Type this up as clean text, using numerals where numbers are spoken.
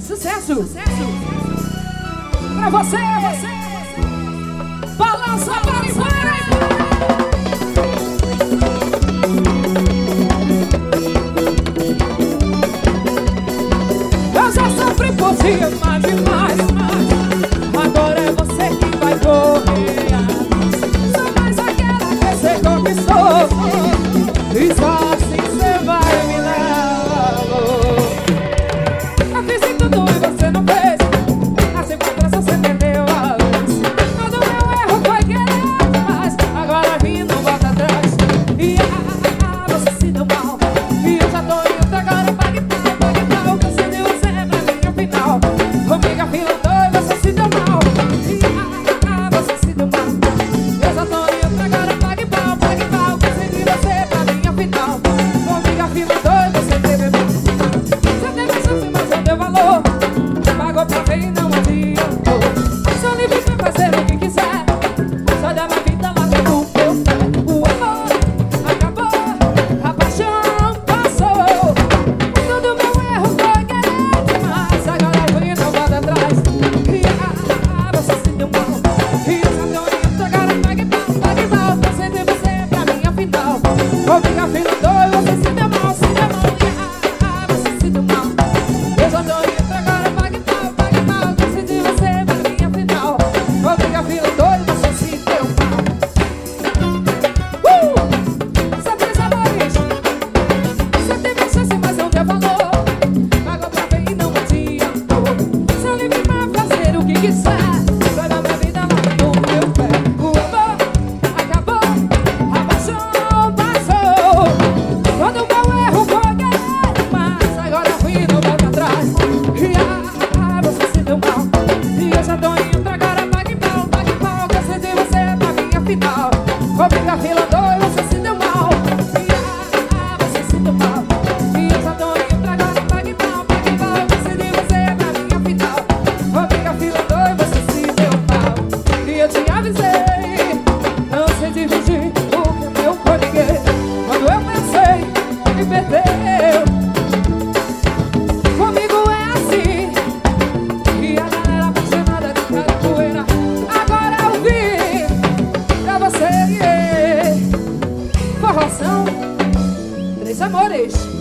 Sucesso! Pra você! Balança, para! Eu já sofri por ti, mas demais. Agora é você que vai correr. Sou mais aquela que você conquistou, e só assim você vai me levar. Eu fiz de tudo e você não fez. Assim pra trás você perdeu a vez. Mas o meu erro foi querer demais. Agora vim, não volta atrás. E você se deu mal. E eu já tô indo agora, pague pau. Cansei de você pra minha final. Comigo a fila dois, você se deu mal. E você se deu mal. Eu já tô indo agora, pague pau. Cansei de você pra minha final. Comigo a fila dois, você teve mal. Você teve chance, mas não deu valor. Pagou pra ver e não adiantou. Sou livre pra fazer o que quiser. Só dá uma vida lá no meu pé. O amor acabou, a paixão passou. Todo meu erro foi querer demais. Agora eu vim, não volta atrás. E você se deu mal. E eu já tô indo agora, pague pau. Cansei de você pra minha final. Comigo a fila dois, você se deu mal. Você se deu mal. Eu já tô indo agora, pague pau. Cansei de você pra minha final. Comigo a fila dois, você se deu mal. Sabe os amores? Você teve chance, mas não deu valor. Pagou pra ver e não adiantou. Sou livre pra fazer o que quiser. Vai dar minha vida lá no meu pé. O amor acabou, a paixão passou. Todo meu erro foi querer demais. Agora fui, não volta atrás. E você se deu mal. E eu já tô indo agora, pague pau. Cansei de você pra minha final. Comigo a fila dois, você se deu mal. E você se deu mal. E eu já tô indo agora, pague pau. Cansei de você pra minha final. Comigo a fila dois, você se deu mal. E eu te avisei, não sei dividir o que é meu com ninguém. Quando eu pensei, me perdeu. Comigo é assim. E a galera apaixonada de capoeira. Agora eu vim pra você. Forrozão, Três Amores.